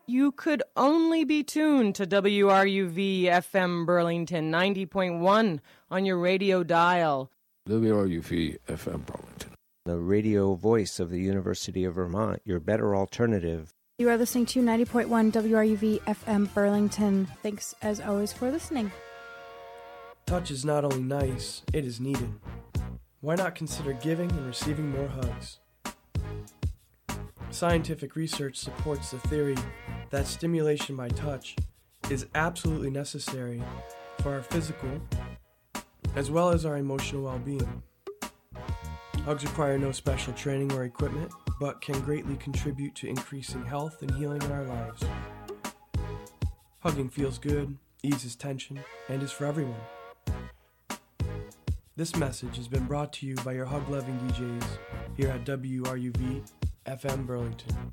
You could only be tuned to WRUV FM Burlington 90.1 on your radio dial. WRUV FM Burlington. The radio voice of the University of Vermont, your better alternative. You are listening to 90.1 WRUV FM Burlington. Thanks as always for listening. Touch is not only nice, it is needed. Why not consider giving and receiving more hugs? Scientific research supports the theory that stimulation by touch is absolutely necessary for our physical as well as our emotional well-being. Hugs require no special training or equipment, but can greatly contribute to increasing health and healing in our lives. Hugging feels good, eases tension, and is for everyone. This message has been brought to you by your hug-loving DJs here at WRUV FM Burlington.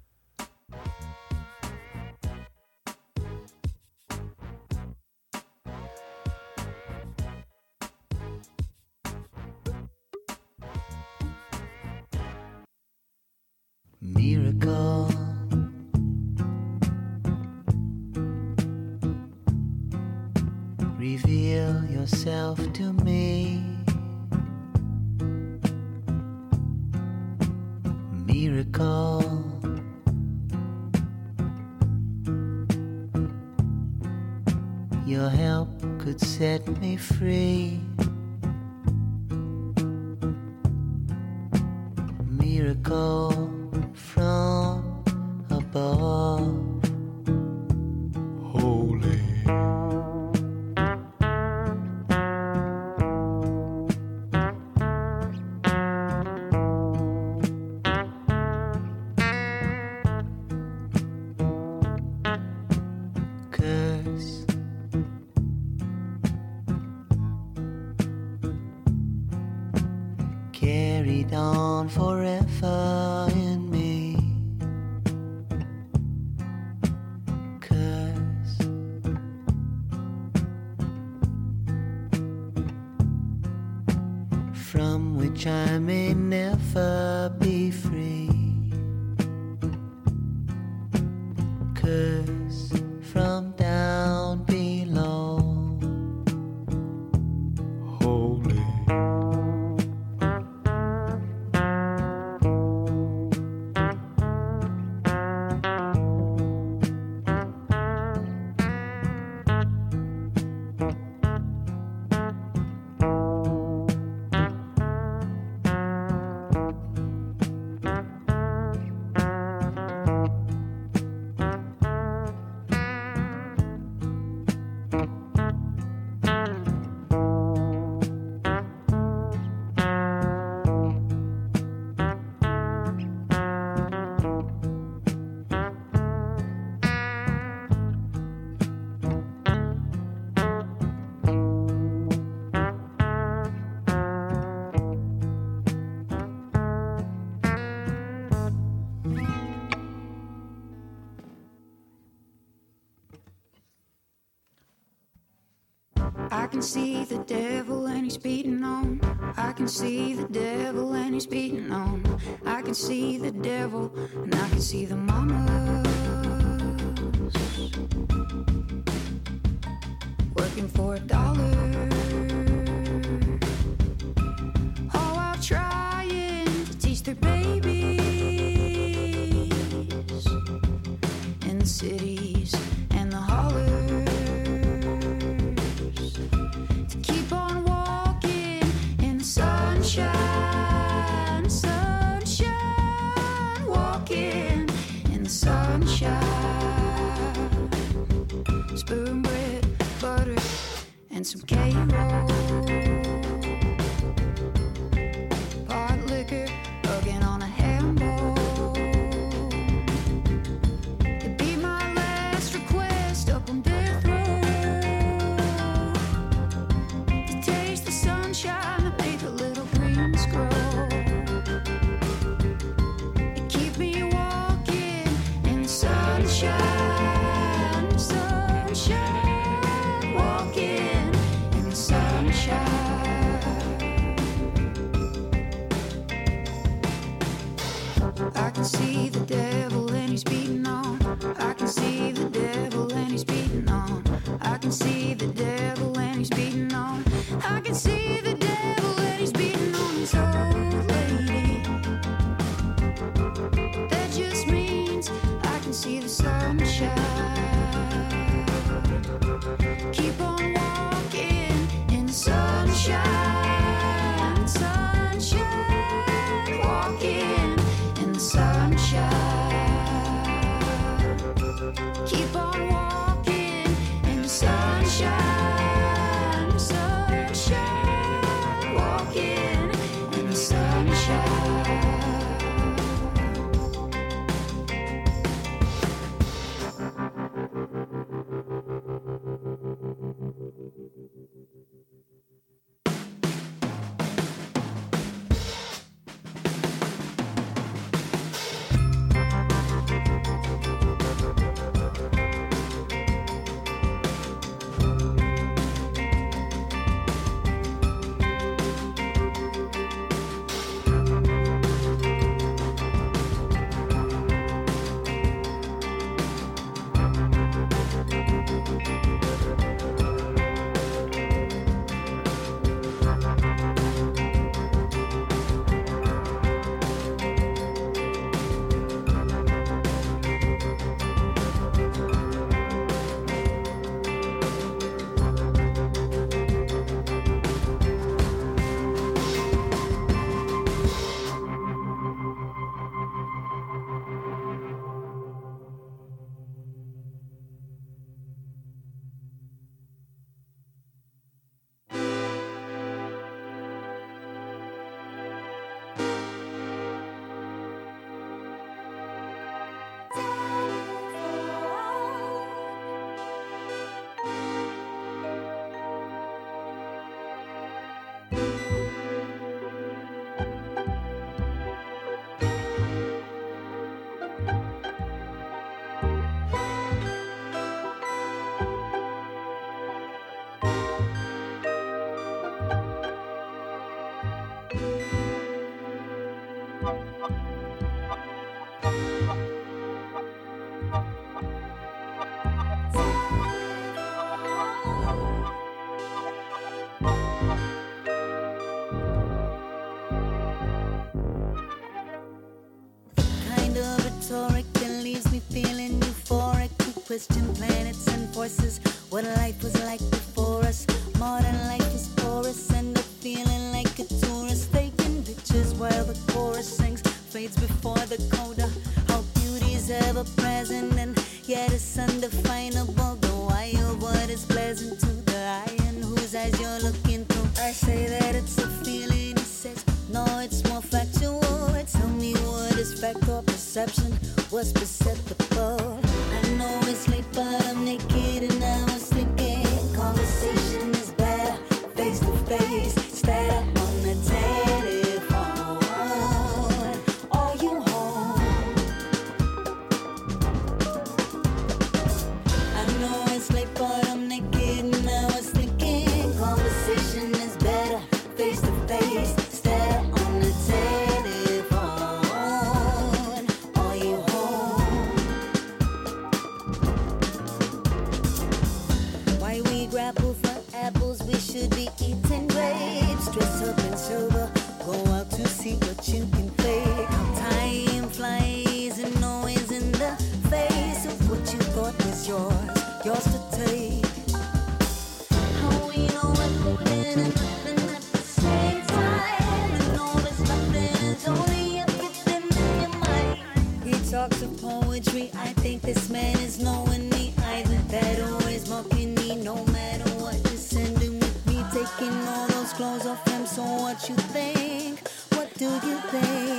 Miracle, reveal yourself to me. Miracle, your help could set me free. Miracle from above. Holy, curse, carried on forever in me. Curse, from which I may never be free. Curse from down below. Holy, I can see the devil and he's beating on. I can see the devil and he's beating on. I can see the devil and I can see the mamas working for $1. Oh, while trying to teach their babies in the cities and the hollers. Sunshine, sunshine, walking in the sunshine. Spoon bread, butter, and some K-roll. Pot liquor, hugging on a handball. It'd be my last request up on death row to taste the sunshine. Sunshine, sunshine, walking in the sunshine. I can see the devil and he's beating on. I can see Question planets and forces, what life was like before us. Modern life is porous, end up feeling like a tourist, taking pictures while the chorus sings, fades before the coda. How beauty is ever present and yet it's undefinable. The why of what is pleasant to the eye and whose eyes you're looking through. I say that it's a feeling, he says no, it's more factual. Tell me what is fact or perception, what's perceptible. I know it's late, but I'm naked and I was thinking conversation is better, face to face, instead of on the telephone. Are you home? I know it's late, but I'm naked and I was thinking conversation is better, face to face, instead of on the telephone. Are you home? Why we grapple for apples, we should be eating grapes. Dress up and sober, go out to see what you can fake. How time flies and noise in the face of what you thought was yours to take. How we know everything and nothing at the same time, and all this nothing is only everything in your mind. He talks of poetry, I think this man is knowing me either. That always mocking me, no matter what, descending with me, taking all those clothes off him. So what you think? What do you think?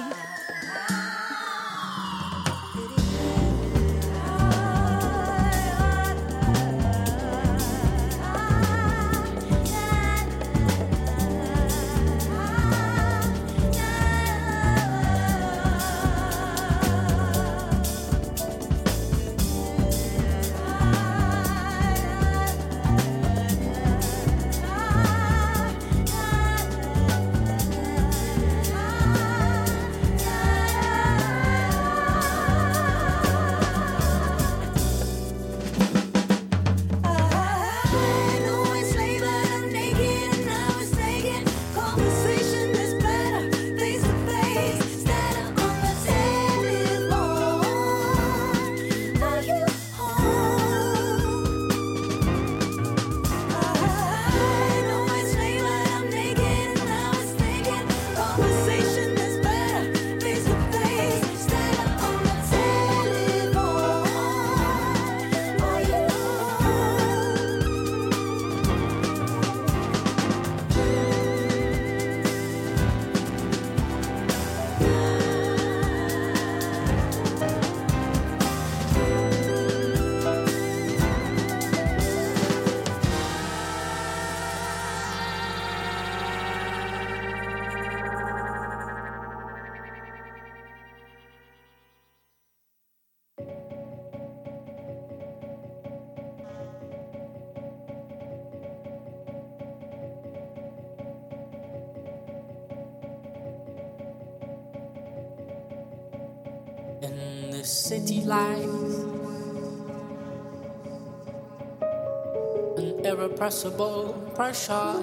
In the city lights, an irrepressible pressure,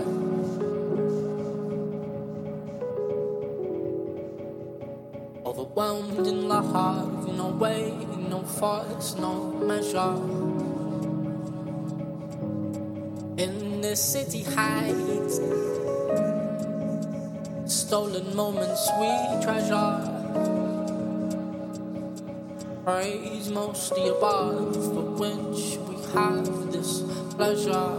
overwhelmed in love, no way, no force, no measure. In the city heights, stolen moments we treasure. Praise mostly above, for which we have this pleasure.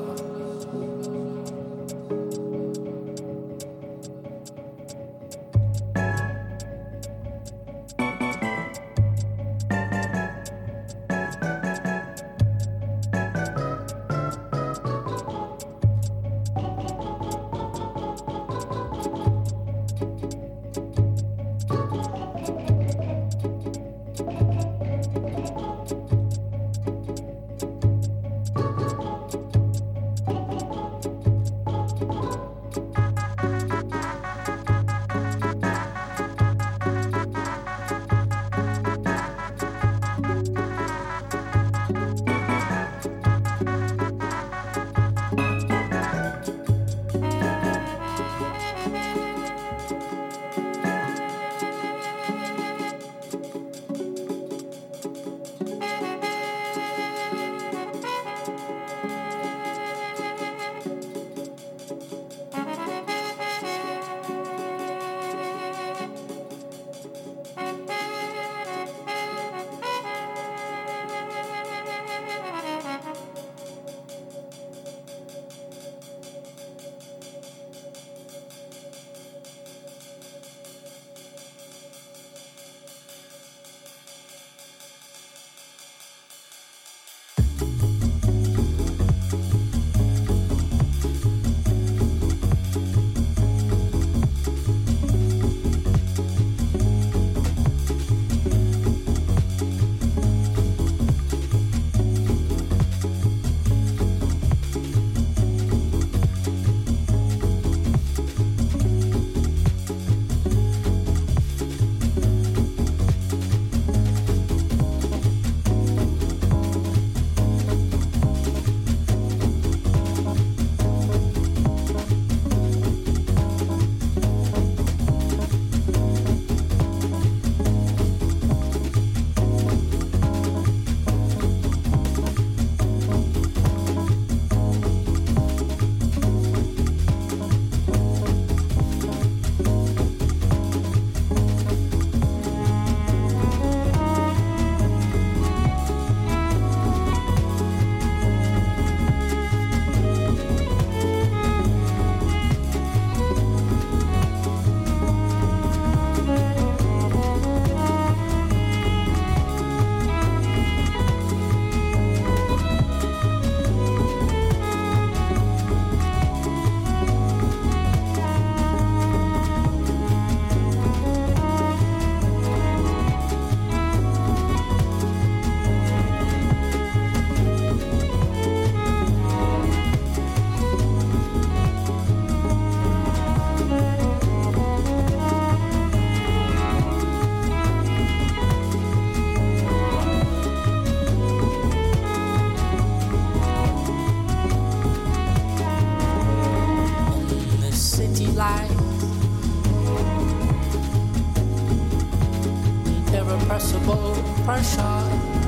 impossible pressure.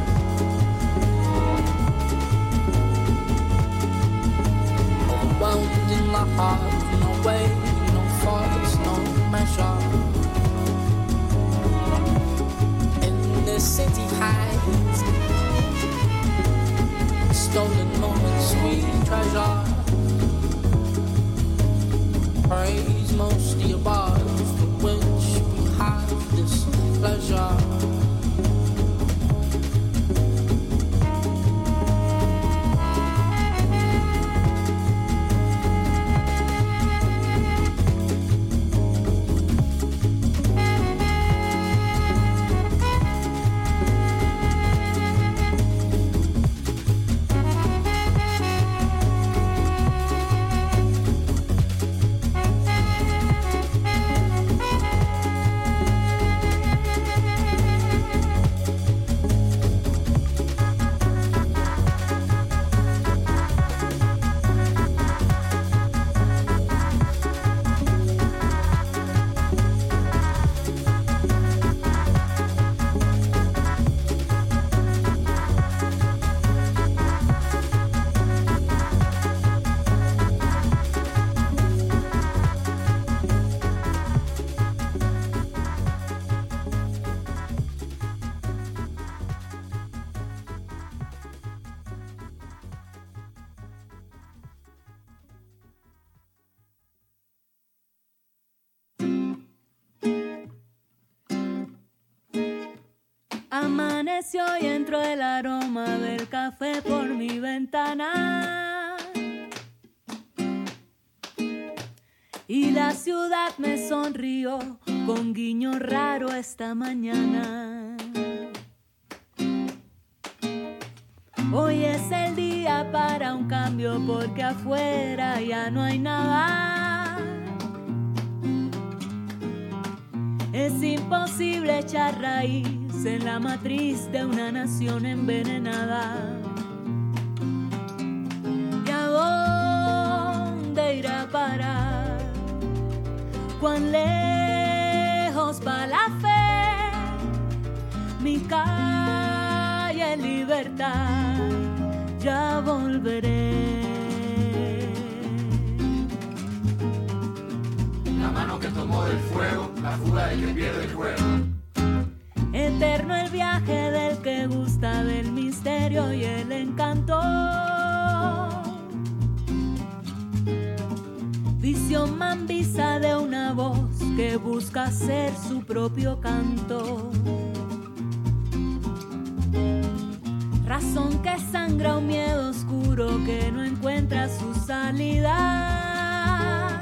Overwhelmed in my heart, no way, no thoughts, no measure. In this city hides stolen moments we treasure. Praise mostly above, for which we have this pleasure. Amaneció y entró el aroma del café por mi ventana. Y la ciudad me sonrió con guiño raro esta mañana. Hoy es el día para un cambio porque afuera ya no hay nada. Es imposible echar raíz en la matriz de una nación envenenada. ¿Y a dónde irá a parar? ¿Cuán lejos va la fe? Mi calle libertad, ya volveré. La mano que tomó del fuego, la fuga del que pierde el juego. Eterno el viaje del que gusta del misterio y el encanto. Visión mambiza de una voz que busca ser su propio canto. Razón que sangra un miedo oscuro que no encuentra su salida.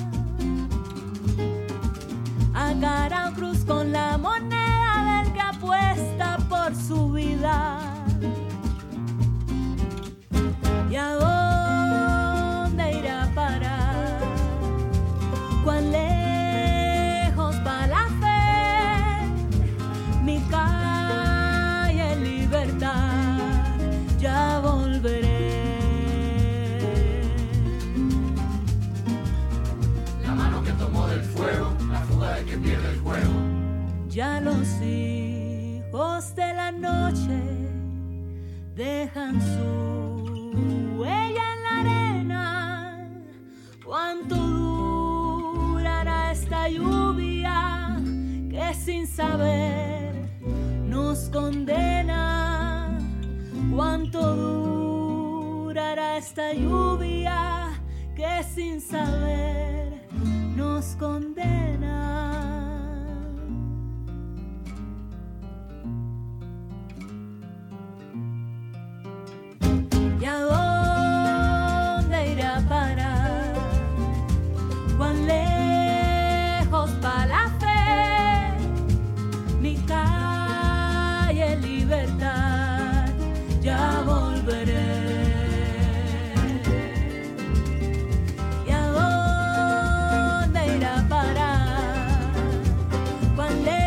A cara o cruz con la moneda del que apuesta por su vida. ¿Y a dónde irá a parar? ¿Cuán lejos va la fe? Mi calle libertad, ya volveré. La mano que tomó del fuego, la fuga del que pierde el juego. Ya los hijos de la noche dejan su huella en la arena. ¿Cuánto durará esta lluvia que sin saber nos condena? ¿Cuánto durará esta lluvia que sin saber nos condena?